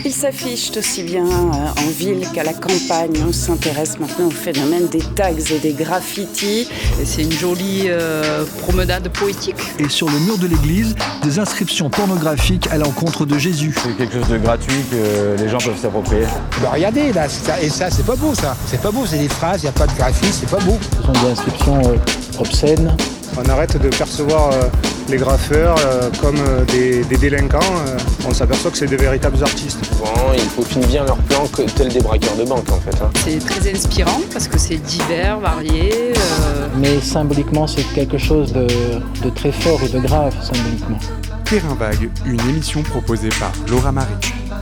Ils s'affichent aussi bien en ville qu'à la campagne. On s'intéresse maintenant au phénomène des tags et des graffitis. Et c'est une jolie promenade poétique. Et sur le mur de l'église, des inscriptions pornographiques à l'encontre de Jésus. C'est quelque chose de gratuit que les gens peuvent s'approprier. Bah regardez là, et ça c'est pas beau ça. C'est pas beau, c'est des phrases, il n'y a pas de graphisme, c'est pas beau. Ce sont des inscriptions obscènes. On arrête de percevoir les graffeurs comme des délinquants. On s'aperçoit que c'est des véritables artistes. Souvent, ils peaufinent bien leur plan tels des braqueurs de banque en fait. C'est très inspirant parce que c'est divers, varié. Mais symboliquement, c'est quelque chose de très fort et de grave, symboliquement. Terrain Vague, une émission proposée par Laura Marie.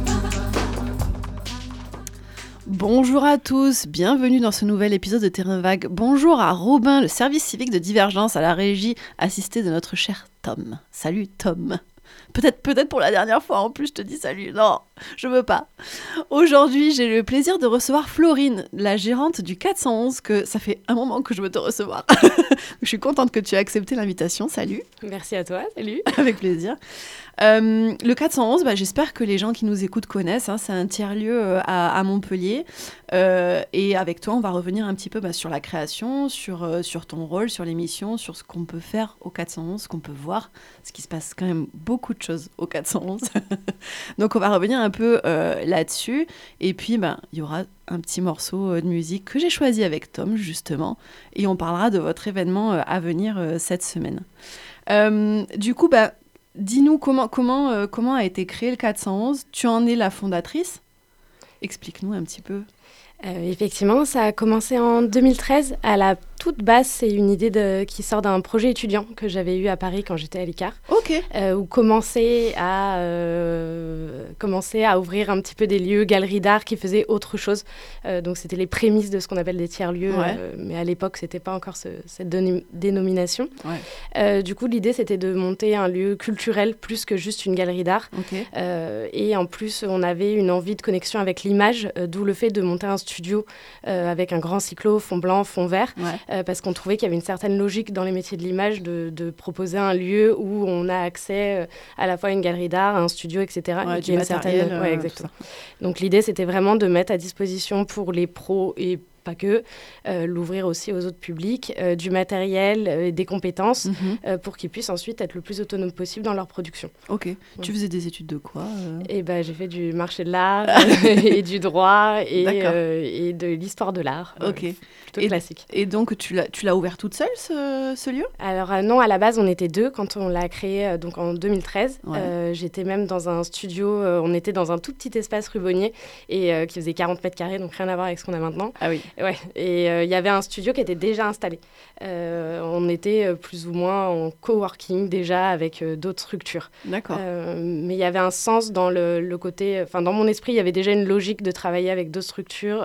Bonjour à tous, bienvenue dans ce nouvel épisode de Terrain Vague. Bonjour à Robin, le service civique de Divergence, à la régie, assisté de notre cher Tom. Salut Tom. Peut-être pour la dernière fois en plus, je te dis salut. Non, je veux pas. Aujourd'hui, j'ai le plaisir de recevoir Florine, la gérante du 411, que ça fait un moment que je veux te recevoir. Je suis contente que tu aies accepté l'invitation. Salut. Merci à toi, salut. Avec plaisir. Le 411, j'espère que les gens qui nous écoutent connaissent. C'est un tiers-lieu à Montpellier. Et avec toi, on va revenir un petit peu sur la création, sur ton rôle, sur l'émission, sur ce qu'on peut faire au 411, ce qu'on peut voir, parce qu'il se passe quand même beaucoup de choses au 411. Donc on va revenir un peu là-dessus. Et puis, il y aura un petit morceau de musique que j'ai choisi avec Tom, justement. Et on parlera de votre événement à venir cette semaine. Du coup, dis-nous comment a été créé le 411. Tu en es la fondatrice. Explique-nous un petit peu. Effectivement, ça a commencé en 2013. À la toute base, c'est une idée qui sort d'un projet étudiant que j'avais eu à Paris quand j'étais à l'ICAR. Ok. Où commençait à ouvrir un petit peu des lieux, galeries d'art qui faisaient autre chose. Donc, c'était les prémices de ce qu'on appelle des tiers-lieux. Ouais. Mais à l'époque, c'était pas encore cette dénomination. Ouais. Du coup, l'idée, c'était de monter un lieu culturel plus que juste une galerie d'art. Okay. Et en plus, on avait une envie de connexion avec l'image, d'où le fait de monter un studio avec un grand cyclo, fond blanc, fond vert. Ouais. Parce qu'on trouvait qu'il y avait une certaine logique dans les métiers de l'image de proposer un lieu où on a accès à la fois à une galerie d'art, à un studio, etc. Ouais, et du matériel. Ouais, exactement. Donc l'idée, c'était vraiment de mettre à disposition pour les pros et pas que, l'ouvrir aussi aux autres publics, du matériel, des compétences, pour qu'ils puissent ensuite être le plus autonomes possible dans leur production. Ok. Ouais. Tu faisais des études de quoi j'ai fait du marché de l'art et du droit et de l'histoire de l'art. Ok. Plutôt classique. Et donc, tu l'as ouvert toute seule, ce lieu ? Alors non, à la base, on était deux quand on l'a créé donc en 2013. Ouais. J'étais même dans un studio, on était dans un tout petit espace rue Bonnier et qui faisait 40 mètres carrés, donc rien à voir avec ce qu'on a maintenant. Ah oui. Ouais, et il y avait un studio qui était déjà installé. On était plus ou moins en coworking déjà avec d'autres structures. D'accord. Mais il y avait un sens dans le côté... Enfin, dans mon esprit, il y avait déjà une logique de travailler avec d'autres structures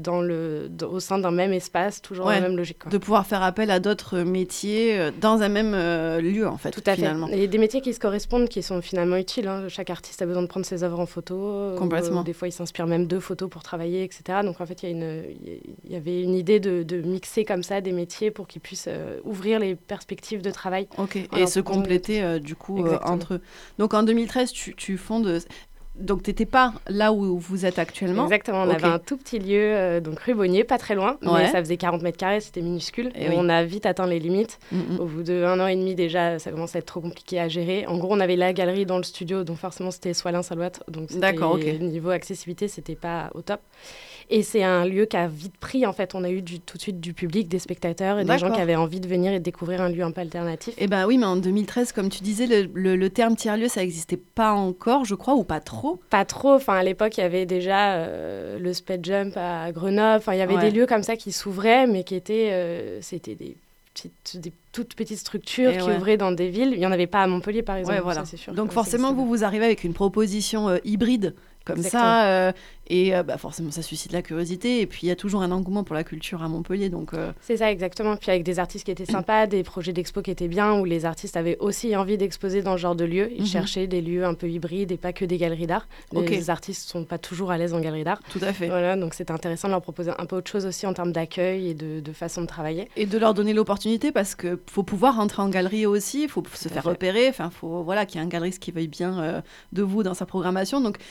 au sein d'un même espace, toujours dans la même logique. Quoi. De pouvoir faire appel à d'autres métiers dans un même lieu, en fait, tout à finalement. fait. Et des métiers qui se correspondent, qui sont finalement utiles. Chaque artiste a besoin de prendre ses œuvres en photo. Complètement. Des fois, il s'inspire même de photos pour travailler, etc. Donc, en fait, il y avait une idée de mixer comme ça des métiers pour qu'ils puissent ouvrir les perspectives de travail. Ok, et se compléter du coup entre eux. Donc en 2013, tu fondes... Donc tu n'étais pas là où vous êtes actuellement. Exactement, on avait un tout petit lieu, donc rue Bonnier, pas très loin, mais ça faisait 40 mètres carrés, c'était minuscule. Et on a vite atteint les limites. Au bout d'1 an et demi déjà, ça commençait à être trop compliqué à gérer. En gros, on avait la galerie dans le studio, donc forcément c'était soit l'un, soit l'autre. Donc niveau accessibilité, c'était pas au top. Et c'est un lieu qui a vite pris, en fait. On a eu tout de suite du public, des spectateurs et des gens qui avaient envie de venir et de découvrir un lieu un peu alternatif. Eh bien oui, mais en 2013, comme tu disais, le terme tiers-lieu, ça n'existait pas encore, je crois, ou pas trop ? Pas trop. Enfin, à l'époque, il y avait déjà le Sped Jump à Grenoble. Enfin, il y avait des lieux comme ça qui s'ouvraient, mais qui étaient... c'était des toutes petites structures qui ouvraient dans des villes. Il n'y en avait pas à Montpellier, par exemple. Ouais, voilà. Ça, c'est sûr. Donc forcément, vous arrivez avec une proposition hybride comme ça, et forcément ça suscite la curiosité, et puis il y a toujours un engouement pour la culture à Montpellier, donc... C'est ça, exactement, puis avec des artistes qui étaient sympas, des projets d'expo qui étaient bien, où les artistes avaient aussi envie d'exposer dans ce genre de lieux, ils cherchaient des lieux un peu hybrides et pas que des galeries d'art. Les artistes sont pas toujours à l'aise en galerie d'art. Tout à fait. Voilà, donc c'était intéressant de leur proposer un peu autre chose aussi en termes d'accueil et de façon de travailler. Et de leur donner l'opportunité, parce qu'il faut pouvoir rentrer en galerie aussi, il faut se faire repérer, il faut qu'il y ait un galeriste qui veuille bien de vous dans sa programmation, donc c'est cool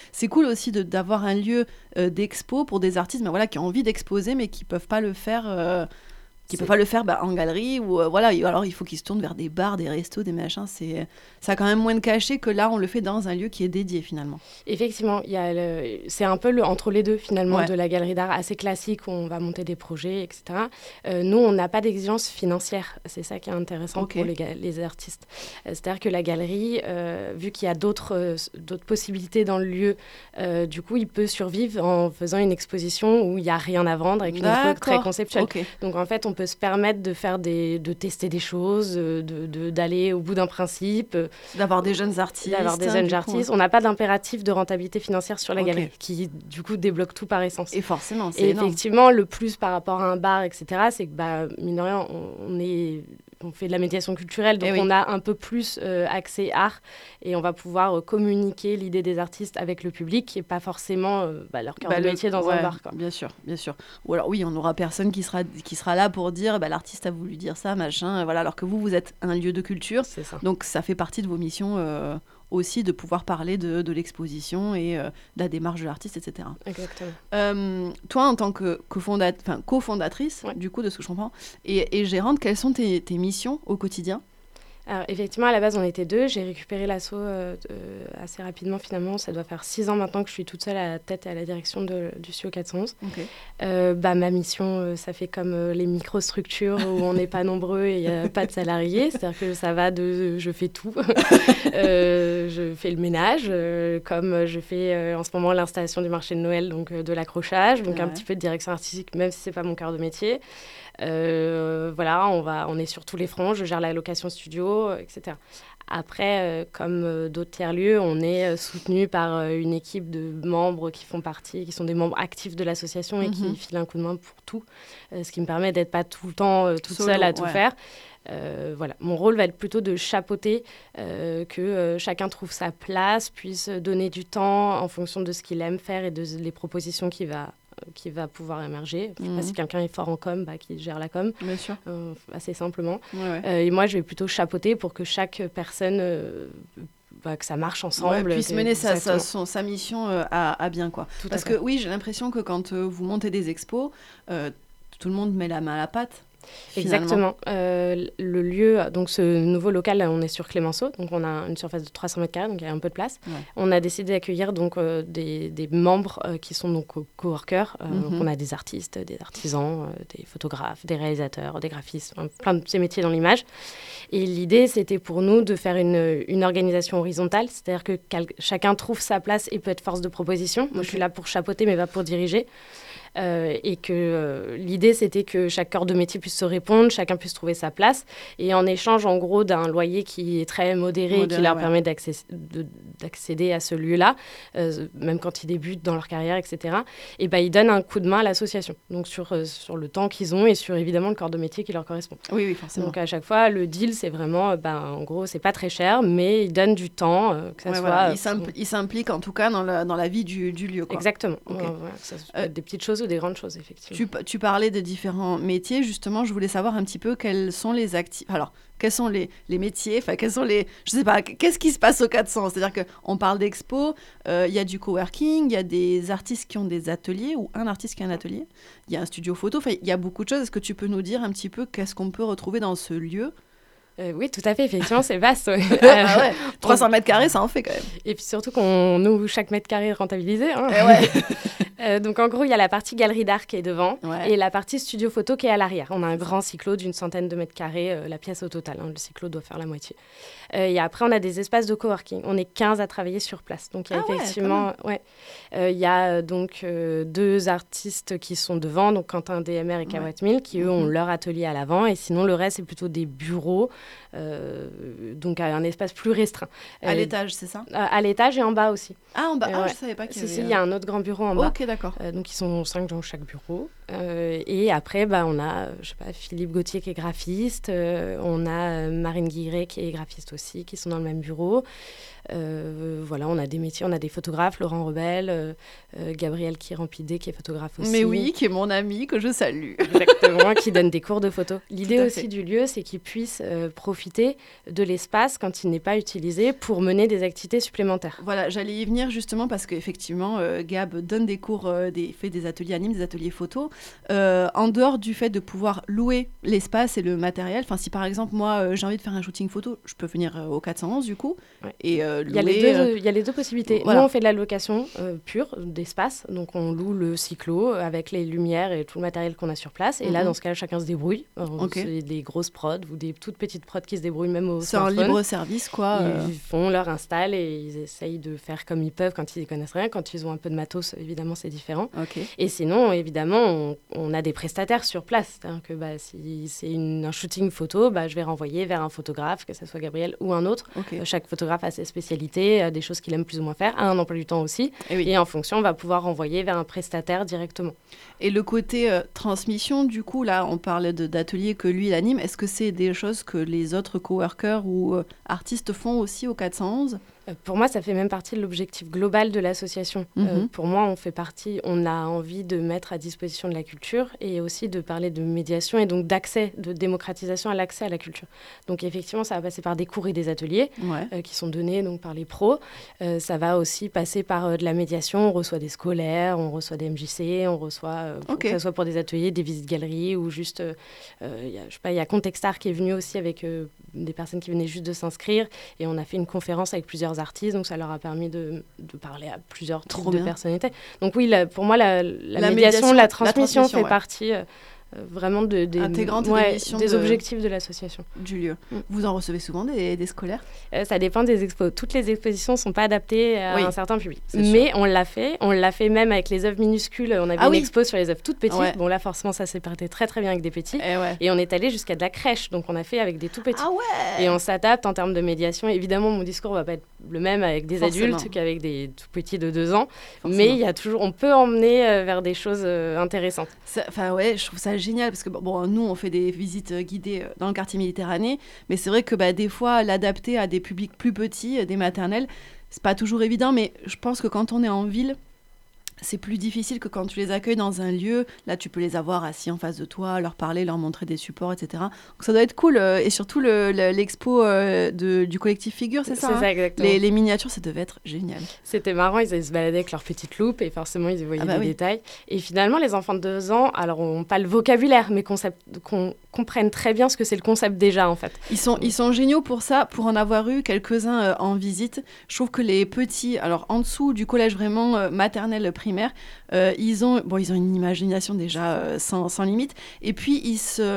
cool aussi d'avoir un lieu d'expo pour des artistes qui ont envie d'exposer mais qui peuvent pas le faire en galerie ou alors il faut qu'ils se tournent vers des bars, des restos, des machins. Ça a quand même moins de cachet que là on le fait dans un lieu qui est dédié finalement. Effectivement, c'est un peu entre les deux finalement de la galerie d'art assez classique où on va monter des projets, etc. Nous, on n'a pas d'exigence financière. C'est ça qui est intéressant pour les artistes. C'est-à-dire que la galerie, vu qu'il y a d'autres possibilités dans le lieu, du coup, il peut survivre en faisant une exposition où il n'y a rien à vendre avec une expo très conceptuelle. Donc en fait, on peut se permettre de tester des choses, d'aller au bout d'un principe. D'avoir des jeunes artistes. On n'a pas d'impératif de rentabilité financière sur la galerie, qui du coup débloque tout par essence. Et forcément, c'est énorme. Effectivement, le plus par rapport à un bar, etc., c'est que, mine de rien, on fait de la médiation culturelle, donc on a un peu plus accès art et on va pouvoir communiquer l'idée des artistes avec le public qui n'est pas forcément leur cœur de métier dans un bar. Quoi. Bien sûr. Ou alors oui, on n'aura personne qui sera là pour dire l'artiste a voulu dire ça, machin, alors que vous êtes un lieu de culture. C'est ça. Donc ça fait partie de vos missions aussi de pouvoir parler de l'exposition et de la démarche de l'artiste, etc. Exactement. Toi, en tant que cofondatrice, du coup, de ce que je comprends, et gérante, quelles sont tes missions au quotidien ? Alors, effectivement, à la base, on était 2. J'ai récupéré l'asso assez rapidement, finalement. Ça doit faire 6 ans maintenant que je suis toute seule à la tête et à la direction du studio 411. Ma mission, ça fait comme les microstructures où on n'est pas nombreux et il n'y a pas de salariés. C'est-à-dire que ça va je fais tout. Je fais le ménage, comme je fais en ce moment l'installation du marché de Noël, donc de l'accrochage, donc un petit peu de direction artistique, même si ce n'est pas mon cœur de métier. On est sur tous les fronts, je gère la location studio, etc. Après, comme d'autres tiers-lieux, on est soutenu par une équipe de membres qui sont des membres actifs de l'association et qui filent un coup de main pour tout, ce qui me permet d'être pas tout le temps toute seule à tout faire. Mon rôle va être plutôt de chapeauter, que chacun trouve sa place, puisse donner du temps en fonction de ce qu'il aime faire et des propositions qui va pouvoir émerger. Je ne sais pas si quelqu'un est fort en com, qui gère la com, bien sûr. Assez simplement. Et moi, je vais plutôt chapeauter pour que chaque personne, que ça marche ensemble. Puisse mener sa mission à bien. Quoi. Parce que oui, j'ai l'impression que quand vous montez des expos, tout le monde met la main à la pâte. Exactement. Le lieu, donc ce nouveau local, là, on est sur Clémenceau, donc on a une surface de 300 mètres carrés, donc il y a un peu de place. On a décidé d'accueillir donc des membres qui sont donc coworkers. Donc on a des artistes, des artisans, des photographes, des réalisateurs, des graphistes, plein de ces métiers dans l'image. Et l'idée, c'était pour nous de faire une organisation horizontale, c'est-à-dire que chacun trouve sa place et peut être force de proposition. Moi, je suis là pour chapeauter, mais pas pour diriger. Et que l'idée, c'était que chaque corps de métier puisse se répondre, chacun puisse trouver sa place. Et en échange, en gros, d'un loyer qui est très modéré et qui leur permet d'accéder à ce lieu-là, même quand ils débutent dans leur carrière, etc., et ils donnent un coup de main à l'association. Donc, sur le temps qu'ils ont et sur, évidemment, le corps de métier qui leur correspond. Oui, forcément. Donc, à chaque fois, le deal, c'est vraiment, en gros, c'est pas très cher, mais ils donnent du temps, que ça soit... Voilà. Ils s'impliquent, en tout cas, dans la vie du lieu. Quoi. Exactement. Ça peut être des petites choses ou des grandes choses, effectivement. Tu parlais de différents métiers, justement, je voulais savoir un petit peu quels sont les actifs. Alors, quels sont les métiers, quels sont les... Je sais pas, qu'est-ce qui se passe au 400 ? C'est-à-dire qu'on parle d'expo, il y a du coworking, il y a des artistes qui ont des ateliers, ou un artiste qui a un atelier, il y a un studio photo, il y a beaucoup de choses. Est-ce que tu peux nous dire un petit peu qu'est-ce qu'on peut retrouver dans ce lieu ? Oui, tout à fait, effectivement, c'est vaste. 300 mètres carrés, ça en fait quand même. Et puis surtout nous, chaque mètre carré est rentabilisé. Donc en gros, il y a la partie galerie d'art qui est devant et la partie studio photo qui est à l'arrière. On a un grand cyclo d'une centaine de mètres carrés, la pièce au total. Le cyclo doit faire la moitié. Et après, on a des espaces de coworking. On est 15 à travailler sur place. Donc il y a effectivement... il y a donc 2 artistes qui sont devant, donc Quentin DMR et Kawat Mill, qui eux ont leur atelier à l'avant. Et sinon, le reste, c'est plutôt des bureaux, donc à un espace plus restreint. À l'étage, c'est ça ? À l'étage et en bas aussi. Ah, en bas, je savais pas qu'il y avait... il y a un autre grand bureau en bas. Ok, d'accord. Donc ils sont 5 dans chaque bureau. Et après, on a Philippe Gauthier qui est graphiste, on a Marine Guilleret qui est graphiste aussi, qui sont dans le même bureau. On a des métiers, on a des photographes, Laurent Rebel, Gabriel Kirampidé qui est photographe aussi. Mais oui, qui est mon ami, que je salue. Exactement, qui donne des cours de photo. L'idée aussi du lieu, c'est qu'ils puissent profiter de l'espace quand il n'est pas utilisé pour mener des activités supplémentaires. Voilà, j'allais y venir justement parce qu'effectivement, Gab donne des cours, fait des ateliers animes, des ateliers photos. En dehors du fait de pouvoir louer l'espace et le matériel, si par exemple, moi, j'ai envie de faire un shooting photo, je peux venir au 411 du coup. Ouais. Et il y a les deux possibilités. Voilà. Nous, on fait de la location pure d'espace, donc on loue le cyclo avec les lumières et tout le matériel qu'on a sur place. Et là, dans ce cas-là, chacun se débrouille. C'est des grosses prods ou des toutes petites prods qui se débrouillent même au smartphone. C'est un libre service, quoi. Ils font leur install et ils essayent de faire comme ils peuvent quand ils ne connaissent rien. Quand ils ont un peu de matos, évidemment, c'est différent. Et sinon, évidemment, on a des prestataires sur place. C'est-à-dire que si c'est un shooting photo, je vais renvoyer vers un photographe, que ce soit Gabriel ou un autre. Chaque photographe a ses spécialités, des choses qu'il aime plus ou moins faire, a un emploi du temps aussi. Et en fonction, on va pouvoir renvoyer vers un prestataire directement. Et le côté transmission, du coup, là, on parle d'ateliers que lui, il anime. Est-ce que c'est des choses que les autres coworkers ou artistes font aussi au 411 ? Pour moi, ça fait même partie de l'objectif global de l'association. Pour moi, on a envie de mettre à disposition de la culture et aussi de parler de médiation et donc d'accès, de démocratisation à l'accès à la culture. Donc effectivement, ça va passer par des cours et des ateliers qui sont donnés donc, par les pros. Ça va aussi passer par de la médiation. On reçoit des scolaires, on reçoit des MJC, on reçoit, que ce soit pour des ateliers, des visites galeries ou juste, il y a Contextart qui est venu aussi avec des personnes qui venaient juste de s'inscrire et on a fait une conférence avec plusieurs artistes, donc ça leur a permis de parler à plusieurs types de personnalités. Donc oui, pour moi, la médiation, la transmission fait partie vraiment intégrante des objectifs de l'association. Du lieu. Vous en recevez souvent des scolaires ? Ça dépend des expos. Toutes les expositions ne sont pas adaptées à un certain public. Mais on l'a fait même avec les œuvres minuscules. On avait une expo sur les œuvres toutes petites. Bon là, forcément, ça s'est prêté très très bien avec des petits. Et on est allé jusqu'à de la crèche. Donc on a fait avec des tout petits. Et on s'adapte en termes de médiation. Évidemment, mon discours ne va pas être le même avec des adultes qu'avec des tout petits de 2 ans. Mais il y a toujours, on peut emmener vers des choses intéressantes. Je trouve ça génial parce que nous on fait des visites guidées dans le quartier Méditerranée, mais c'est vrai que des fois l'adapter à des publics plus petits, des maternelles, c'est pas toujours évident, mais je pense que quand on est en ville, c'est plus difficile que quand tu les accueilles dans un lieu. Là, tu peux les avoir assis en face de toi, leur parler, leur montrer des supports, etc. Donc, ça doit être cool. Et surtout, l'expo du collectif Figure, c'est ça, C'est ça, exactement. Les miniatures, ça devait être génial. C'était marrant. Ils allaient se balader avec leur petite loupe et forcément, ils y voyaient des détails. Et finalement, les enfants de 2 ans, alors, n'ont pas le vocabulaire, mais comprennent très bien ce que c'est le concept déjà, en fait. Ils sont géniaux pour ça, pour en avoir eu quelques-uns en visite. Je trouve que les petits, alors en dessous du collège vraiment maternelle, primaire, ils ont une imagination déjà sans limite. Et puis, ils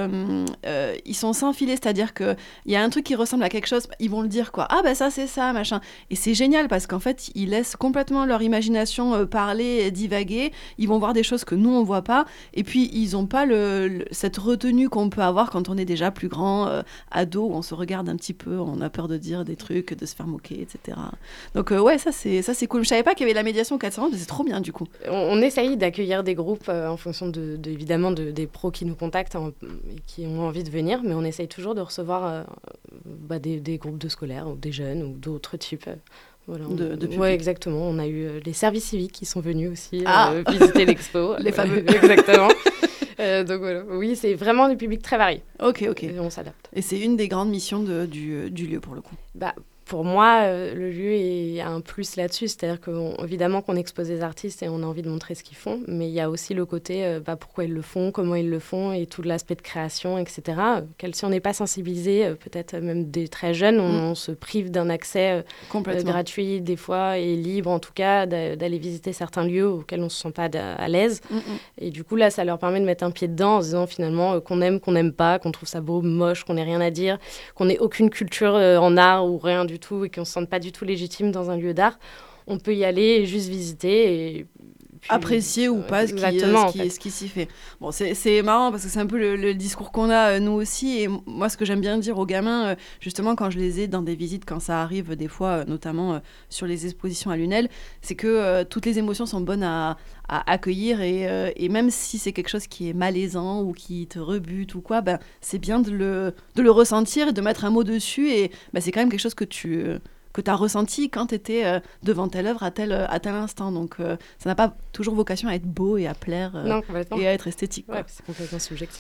sont sans filet, c'est-à-dire qu'il y a un truc qui ressemble à quelque chose, ils vont le dire, quoi. Ah, ça, c'est ça, machin. Et c'est génial parce qu'en fait, ils laissent complètement leur imagination parler, divaguer. Ils vont voir des choses que nous, on ne voit pas. Et puis, ils n'ont pas cette retenue qu'on peut avoir quand on est déjà plus grand, ado, où on se regarde un petit peu, on a peur de dire des trucs, de se faire moquer, etc. Donc, ça, c'est cool. Je ne savais pas qu'il y avait la médiation 400, mais c'est trop bien, du coup. On essaye d'accueillir des groupes en fonction évidemment des pros qui nous contactent et qui ont envie de venir, mais on essaye toujours de recevoir des groupes de scolaires ou des jeunes ou d'autres types. Voilà, ouais, exactement. On a eu les services civiques qui sont venus aussi visiter l'expo. Les fameux. Exactement. Donc voilà, oui, c'est vraiment du public très varié. Ok. Et on s'adapte. Et c'est une des grandes missions du lieu pour le coup. Pour moi, le lieu a un plus là-dessus, c'est-à-dire qu'évidemment qu'on expose des artistes et on a envie de montrer ce qu'ils font, mais il y a aussi le côté pourquoi ils le font, comment ils le font et tout l'aspect de création, etc. Si on n'est pas sensibilisé, peut-être même des très jeunes, on se prive d'un accès gratuit des fois et libre en tout cas d'aller visiter certains lieux auxquels on ne se sent pas à l'aise. Et du coup là, ça leur permet de mettre un pied dedans en se disant finalement qu'on aime, qu'on n'aime pas, qu'on trouve ça beau, moche, qu'on n'ait rien à dire, qu'on n'ait aucune culture en art ou rien du tout et qu'on ne se sente pas du tout légitime dans un lieu d'art, on peut y aller et juste visiter et puis, apprécier ou pas ce qui s'y fait. Bon, c'est marrant parce que c'est un peu le discours qu'on a nous aussi, et moi ce que j'aime bien dire aux gamins, justement quand je les ai dans des visites, quand ça arrive des fois, notamment sur les expositions à Lunel, c'est que toutes les émotions sont bonnes à accueillir et même si c'est quelque chose qui est malaisant ou qui te rebute ou quoi, c'est bien de le ressentir et de mettre un mot dessus, et c'est quand même quelque chose que tu as ressenti quand tu étais devant telle œuvre à tel instant. Donc, ça n'a pas toujours vocation à être beau et à plaire et à être esthétique. Ouais, c'est complètement subjectif.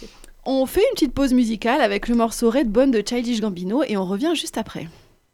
On fait une petite pause musicale avec le morceau Redbone de Childish Gambino et on revient juste après.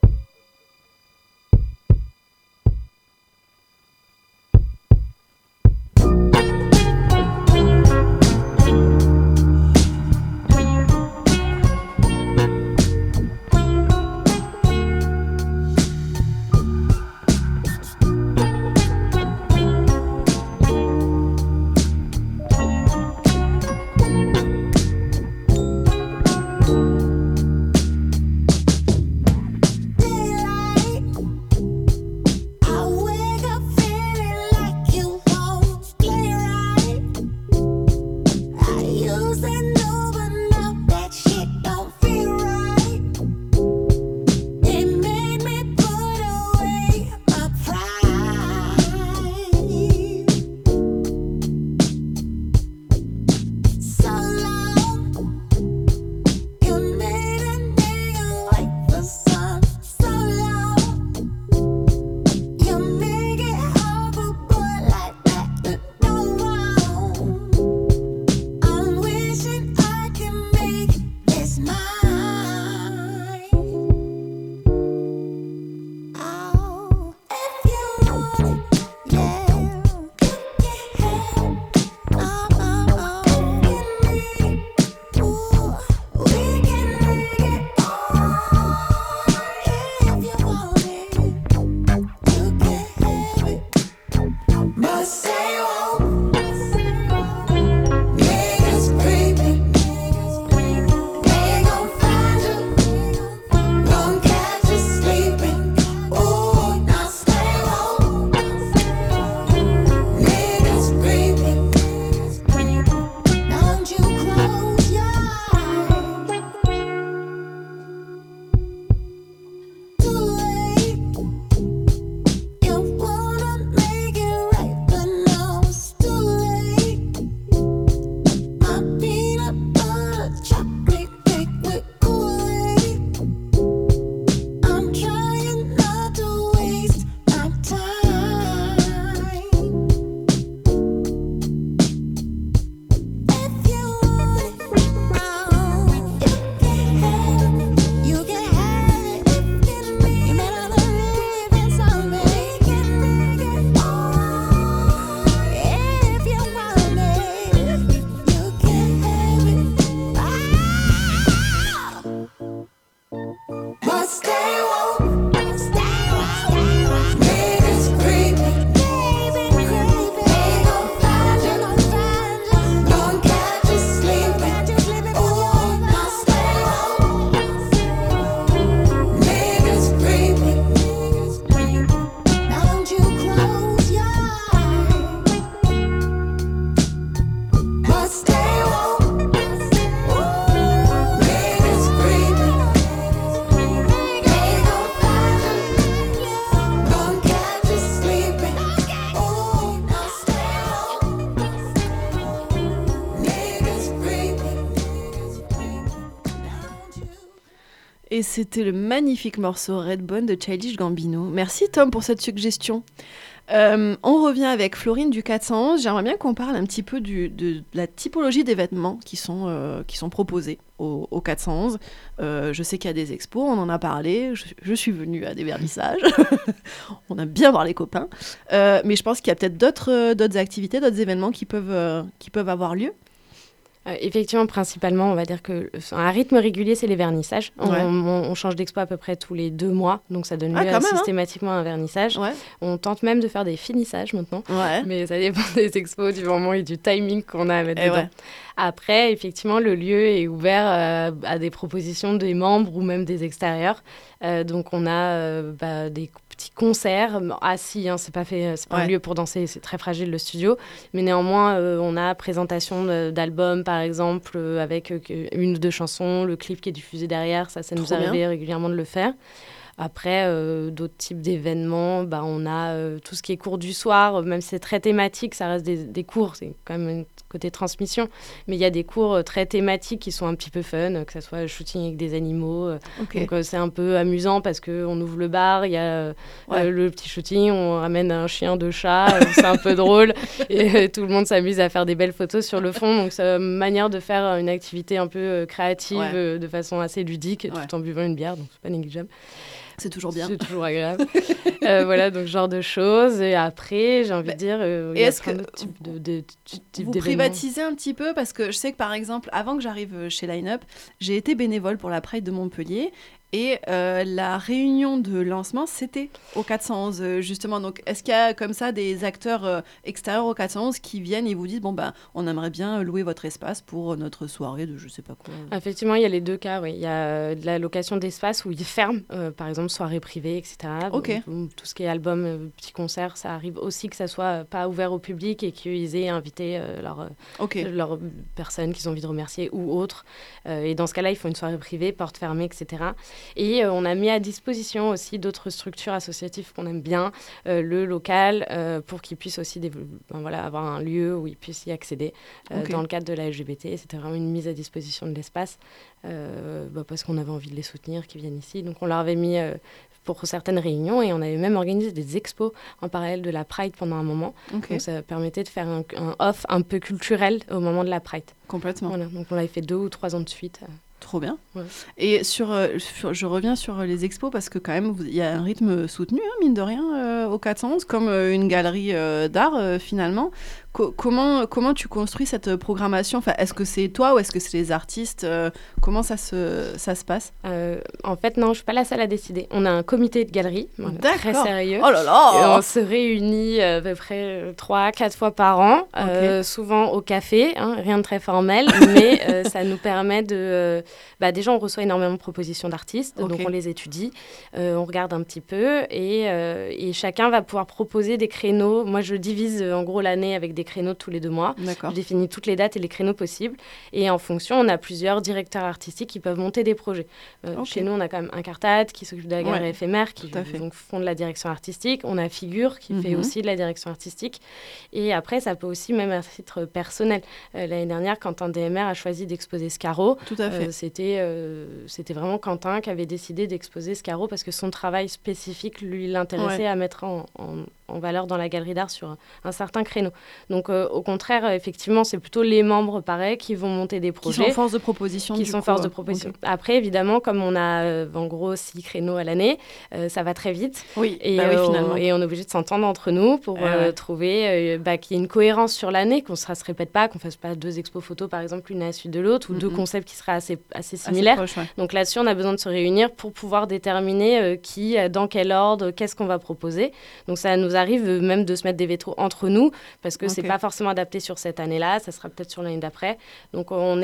Et c'était le magnifique morceau Redbone de Childish Gambino. Merci Tom pour cette suggestion. On revient avec Florine du 411. J'aimerais bien qu'on parle un petit peu de la typologie des vêtements qui sont proposés au 411. Je sais qu'il y a des expos, on en a parlé. Je suis venue à des vernissages. On aime bien voir les copains. Mais je pense qu'il y a peut-être d'autres activités, d'autres événements qui peuvent avoir lieu. Effectivement, principalement, on va dire que un rythme régulier, c'est les vernissages. Ouais. On change d'expo à peu près tous les 2 mois, donc ça donne lieu systématiquement à un vernissage. Ouais. On tente même de faire des finissages maintenant, ouais. Mais ça dépend des expos, du moment et du timing qu'on a à mettre dedans. Ouais. Après, effectivement, le lieu est ouvert à des propositions des membres ou même des extérieurs. Donc, on a des petits concerts assis. C'est pas un lieu pour danser, c'est très fragile le studio. Mais néanmoins, on a présentation d'albums, par exemple, avec 1 ou 2 chansons, le clip qui est diffusé derrière. Ça nous arrive régulièrement de le faire. Après, d'autres types d'événements, on a tout ce qui est cours du soir, même si c'est très thématique, ça reste des cours, c'est quand même un côté transmission. Mais il y a des cours très thématiques qui sont un petit peu fun, que ce soit shooting avec des animaux. Donc c'est un peu amusant parce qu'on ouvre le bar, il y a le petit shooting, on ramène un chien, 2 chats, c'est un peu drôle. Et tout le monde s'amuse à faire des belles photos sur le fond. Donc c'est une manière de faire une activité un peu créative, de façon assez ludique, tout en buvant une bière, donc c'est pas négligeable. C'est toujours bien. C'est toujours agréable. Voilà, donc genre de choses. Et après, j'ai envie de dire, il y a plein d'autres types d'événements. Vous privatisez un petit peu, parce que je sais que par exemple, avant que j'arrive chez Line Up, j'ai été bénévole pour la Pride de Montpellier. Et la réunion de lancement, c'était au 411, justement. Donc, est-ce qu'il y a comme ça des acteurs extérieurs au 411 qui viennent et vous disent, on aimerait bien louer votre espace pour notre soirée de je sais pas quoi. Effectivement, il y a les 2 cas, oui. Il y a de la location d'espace où ils ferment, par exemple, soirée privée, etc. Ok. Donc, tout ce qui est album, petits concerts, ça arrive aussi que ça soit pas ouvert au public et qu'ils aient invité leurs personnes qu'ils ont envie de remercier ou autres. Et dans ce cas-là, ils font une soirée privée, porte fermée, etc. Et on a mis à disposition aussi d'autres structures associatives qu'on aime bien, le local, pour qu'ils puissent aussi avoir un lieu où ils puissent y accéder dans le cadre de la LGBT. C'était vraiment une mise à disposition de l'espace parce qu'on avait envie de les soutenir, qu'ils viennent ici. Donc on leur avait mis pour certaines réunions et on avait même organisé des expos en parallèle de la Pride pendant un moment. Donc ça permettait de faire un off un peu culturel au moment de la Pride. Complètement. Voilà, donc on l'avait fait 2 ou 3 ans de suite. Trop bien. Ouais. Et je reviens sur les expos parce que quand même, il y a un rythme soutenu, mine de rien, au 411, comme une galerie d'art, finalement. Comment tu construis cette programmation ? Enfin, est-ce que c'est toi ou est-ce que c'est les artistes ? Comment ça se passe ? En fait, non, je ne suis pas la seule à décider. On a un comité de galerie, très sérieux. Oh là là ! Et on se réunit à peu près 3-4 fois par an, souvent au café, rien de très formel, mais ça nous permet de... déjà, on reçoit énormément de propositions d'artistes, donc on les étudie, on regarde un petit peu et chacun va pouvoir proposer des créneaux. Moi, je divise en gros l'année avec des créneaux tous les 2 mois. D'accord. Je définis toutes les dates et les créneaux possibles. Et en fonction, on a plusieurs directeurs artistiques qui peuvent monter des projets. Chez nous, on a quand même un Cartat qui s'occupe de la galerie éphémère, qui donc, font de la direction artistique. On a Figure qui fait aussi de la direction artistique. Et après, ça peut aussi même à titre personnel. L'année dernière, Quentin DMR a choisi d'exposer Scaro. Tout à fait. C'était vraiment Quentin qui avait décidé d'exposer Scaro parce que son travail spécifique lui l'intéressait à mettre en valeur dans la galerie d'art sur un certain créneau. Donc, au contraire, effectivement, c'est plutôt les membres, pareil, qui vont monter des projets. Qui sont force de proposition. Après, évidemment, comme on a en gros 6 créneaux à l'année, ça va très vite. Oui, finalement. Et on est obligé de s'entendre entre nous pour trouver qu'il y ait une cohérence sur l'année, qu'on ne se répète pas, qu'on ne fasse pas 2 expos photos, par exemple, l'une à la suite de l'autre, ou 2 concepts qui seraient assez similaires. Proche, Donc là-dessus, on a besoin de se réunir pour pouvoir déterminer qui, dans quel ordre, qu'est-ce qu'on va proposer. Donc ça nous arrive même de se mettre des vétos entre nous, parce que c'est pas forcément adapté sur cette année-là, ça sera peut-être sur l'année d'après. Donc on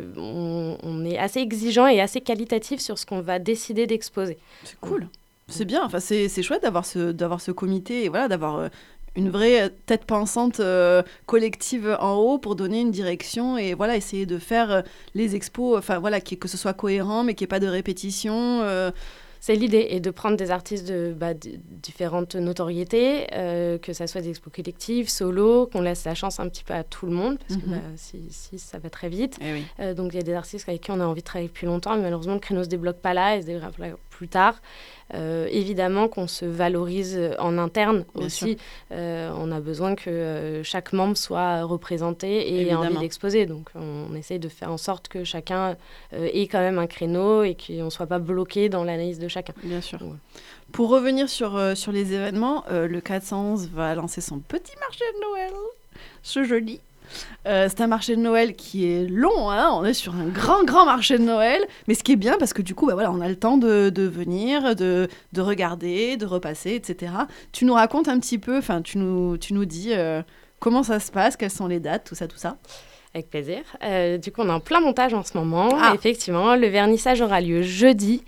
est assez exigeant et assez qualitatif sur ce qu'on va décider d'exposer. C'est cool. C'est bien, enfin, c'est chouette d'avoir ce comité et voilà, d'avoir une vraie tête pensante collective en haut pour donner une direction et voilà, essayer de faire les expos, enfin voilà, que ce soit cohérent mais qu'il n'y ait pas de répétition. C'est l'idée, et de prendre des artistes de différentes notoriétés, que ça soit des expos collectives, solo, qu'on laisse la chance un petit peu à tout le monde, parce que si ça va très vite. Donc il y a des artistes avec qui on a envie de travailler depuis longtemps, mais malheureusement le créneau ne se débloque pas là, il se débloque plus tard. Évidemment qu'on se valorise en interne aussi. On a besoin que chaque membre soit représenté et ait envie d'exposer. Donc on essaye de faire en sorte que chacun ait quand même un créneau et qu'on ne soit pas bloqué dans l'analyse de chacun. Bien sûr. Ouais. Pour revenir sur les événements, le 411 va lancer son petit marché de Noël ce jeudi. C'est un marché de Noël qui est long, on est sur un grand marché de Noël, mais ce qui est bien parce que du coup on a le temps de venir, de regarder, de repasser, etc. Tu nous racontes un petit peu, tu nous dis comment ça se passe, quelles sont les dates, tout ça. Avec plaisir. Du coup, on est en plein montage en ce moment. Effectivement, le vernissage aura lieu jeudi.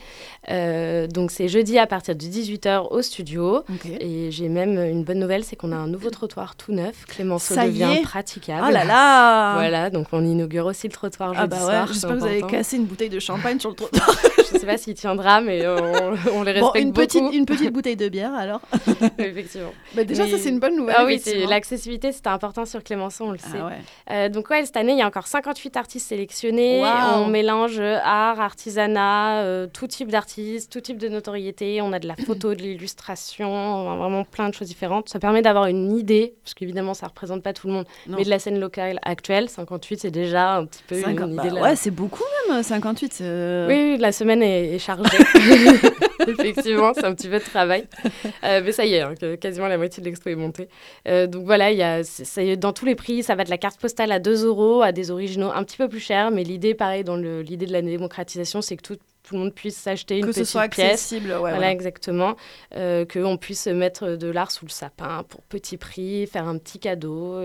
Donc, c'est jeudi à partir de 18h au studio. Et j'ai même une bonne nouvelle, c'est qu'on a un nouveau trottoir tout neuf. Clémenceau devient praticable. Oh là là. Voilà, donc on inaugure aussi le trottoir jeudi soir. J'espère que vous avez cassé une bouteille de champagne sur le trottoir. Je ne sais pas s'il tiendra, mais on les respecte beaucoup. Une petite bouteille de bière, alors. Effectivement. Déjà, ça, c'est une bonne nouvelle. Ah oui, l'accessibilité, c'était important sur Clémenceau, on le sait. Donc, cette année, il y a encore 58 artistes sélectionnés. On mélange art, artisanat, tout type d'artistes, tout type de notoriété. On a de la photo, de l'illustration, vraiment plein de choses différentes. Ça permet d'avoir une idée, parce qu'évidemment, ça ne représente pas tout le monde, mais de la scène locale actuelle. 58, c'est déjà un petit peu une idée. Ouais, c'est beaucoup même, 58. Oui, la semaine est chargée. Effectivement, c'est un petit peu de travail. Mais ça y est, quasiment la moitié de l'expo est montée. Donc voilà, dans tous les prix, ça va de la carte postale à 2 € à des originaux un petit peu plus chers. Mais l'idée, pareil, dans l'idée de la démocratisation, c'est que tout le monde puisse s'acheter une petite pièce. Que ce soit accessible. Voilà, exactement. Qu'on puisse mettre de l'art sous le sapin pour petit prix, faire un petit cadeau,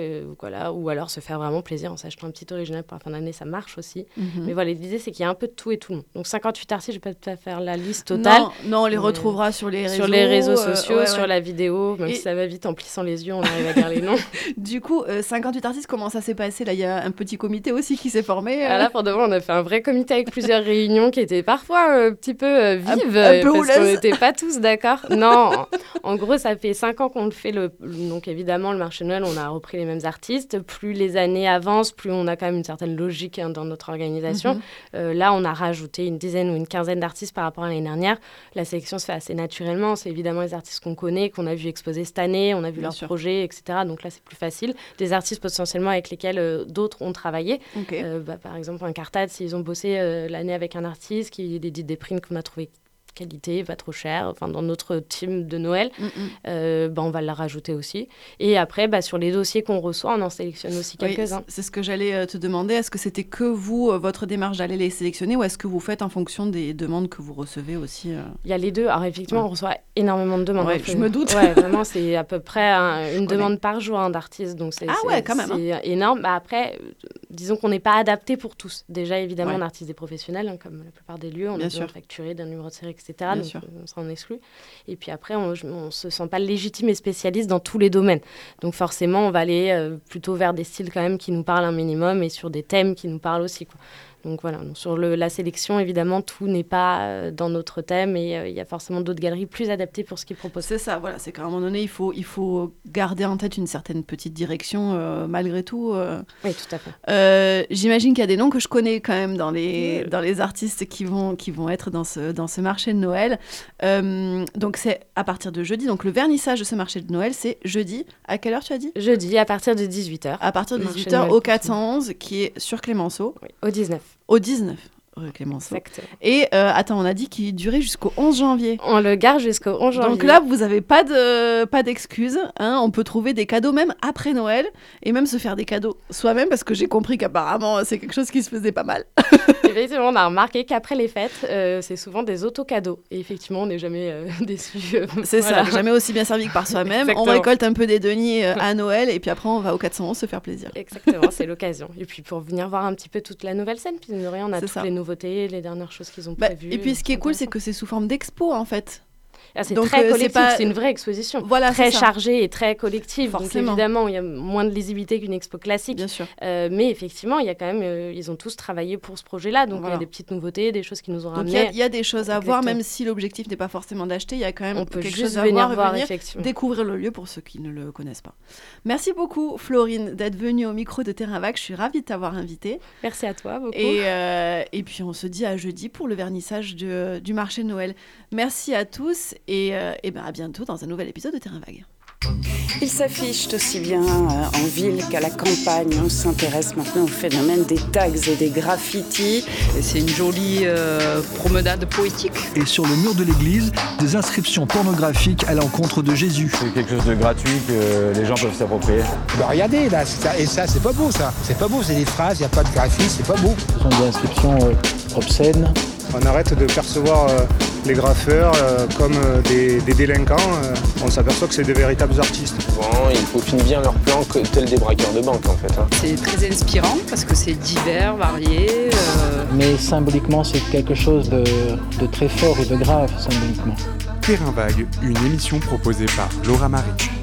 ou alors se faire vraiment plaisir en s'achetant un petit original pour la fin d'année, ça marche aussi. Mais voilà, l'idée, c'est qu'il y a un peu de tout et tout le monde. Donc 58 artistes, je ne vais pas faire la liste totale. Non, on les retrouvera sur les réseaux. Sur les réseaux sociaux, sur la vidéo, même si ça va vite en plissant les yeux, on arrive à dire les noms. Du coup, 58 artistes, comment ça s'est passé? Là, il y a un petit comité aussi qui s'est formé. Là, pour de vrai, on a fait un vrai comité avec plusieurs réunions qui étaient parfois un petit peu vives, un peu parce qu'on n'était pas tous d'accord. Non, en gros, ça fait 5 ans qu'on le fait. Donc évidemment, le marché Noël, on a repris les mêmes artistes. Plus les années avancent, plus on a quand même une certaine logique dans notre organisation. Là, on a rajouté une dizaine ou une quinzaine d'artistes par rapport à l'année dernière. La sélection se fait assez naturellement. C'est évidemment les artistes qu'on connaît, qu'on a vu exposer cette année, on a vu leurs projets, etc. Donc là, c'est plus facile. Des artistes potentiellement avec lesquels d'autres ont travaillé. Par exemple, un Cartade, s'ils ont bossé l'année avec un artiste qui édite des prints qu'on a trouvé qualité, pas trop cher, dans notre team de Noël, on va la rajouter aussi. Et après, sur les dossiers qu'on reçoit, on en sélectionne aussi quelques-uns. C'est ce que j'allais te demander. Est-ce que c'était que vous, votre démarche d'aller les sélectionner, ou est-ce que vous faites en fonction des demandes que vous recevez aussi Il y a les deux. Alors effectivement, on reçoit énormément de demandes. Je me doute. Vraiment, c'est à peu près une demande par jour d'artistes. Donc c'est quand même. C'est énorme. Après, disons qu'on n'est pas adapté pour tous. Déjà, évidemment, on artiste des professionnels, comme la plupart des lieux. On a besoin de facturer d'un numéro de série, etc. Donc on s'en exclut. Et puis après, on ne se sent pas légitime et spécialiste dans tous les domaines. Donc forcément, on va aller plutôt vers des styles quand même qui nous parlent un minimum et sur des thèmes qui nous parlent aussi, quoi. Donc voilà, sur la sélection, évidemment, tout n'est pas dans notre thème et il y a forcément d'autres galeries plus adaptées pour ce qu'ils proposent. C'est ça, voilà, c'est qu'à un moment donné, il faut garder en tête une certaine petite direction malgré tout. Oui, tout à fait. J'imagine qu'il y a des noms que je connais quand même dans les artistes qui vont être dans ce marché de Noël. Donc c'est à partir de jeudi, donc le vernissage de ce marché de Noël, c'est jeudi. À quelle heure tu as dit? Jeudi, à partir de 18h. À partir de 18h au 411, qui est sur Clémenceau. Oui, au 19. Au 19, Clémenceau. Exactement. Et attends, on a dit qu'il durait jusqu'au 11 janvier. On le garde jusqu'au 11 janvier. Donc là, vous n'avez pas d'excuses. On peut trouver des cadeaux même après Noël et même se faire des cadeaux soi-même, parce que j'ai compris qu'apparemment, c'est quelque chose qui se faisait pas mal. Effectivement, on a remarqué qu'après les fêtes, c'est souvent des auto-cadeaux. Et effectivement, on n'est jamais déçus. C'est ça, jamais aussi bien servi que par soi-même. Exactement. On récolte un peu des deniers à Noël et puis après, on va au 411 se faire plaisir. Exactement, c'est l'occasion. Et puis pour venir voir un petit peu toute la nouvelle scène, puis de rien, on a toutes les nouveautés, les dernières choses qu'ils ont prévues. Et puis ce qui est cool, c'est que c'est sous forme d'expo en fait. C'est très collectif, c'est une vraie exposition, très chargée et très collective. Forcément. Donc évidemment, il y a moins de lisibilité qu'une expo classique. Bien sûr. Mais effectivement, il y a quand même, ils ont tous travaillé pour ce projet-là. Donc il y a des petites nouveautés, des choses qui nous ont ramené. Il y a des choses à voir, même si l'objectif n'est pas forcément d'acheter. Il y a quand même quelque chose à venir voir, découvrir le lieu pour ceux qui ne le connaissent pas. Merci beaucoup, Florine, d'être venue au micro de Terrain Vague. Je suis ravie de t'avoir invitée. Merci à toi beaucoup. Et puis on se dit à jeudi pour le vernissage du marché de Noël. Merci à tous et à bientôt dans un nouvel épisode de Terrain Vague. Ils s'affichent aussi bien en ville qu'à la campagne. On s'intéresse maintenant au phénomène des tags et des graffitis. Et c'est une jolie promenade poétique. Et sur le mur de l'église, des inscriptions pornographiques à l'encontre de Jésus. C'est quelque chose de gratuit que les gens peuvent s'approprier. Regardez là, et ça c'est pas beau ça. C'est pas beau, c'est des phrases, il n'y a pas de graphisme, c'est pas beau. Ce sont des inscriptions obscènes. On arrête de percevoir les graffeurs comme des délinquants. On s'aperçoit que c'est des véritables artistes. Souvent, ils peaufinent bien leurs plans tels des braqueurs de banque en fait. C'est très inspirant parce que c'est divers, varié. Mais symboliquement, c'est quelque chose de très fort et de grave, symboliquement. Terrain Vague, une émission proposée par Laura Marie.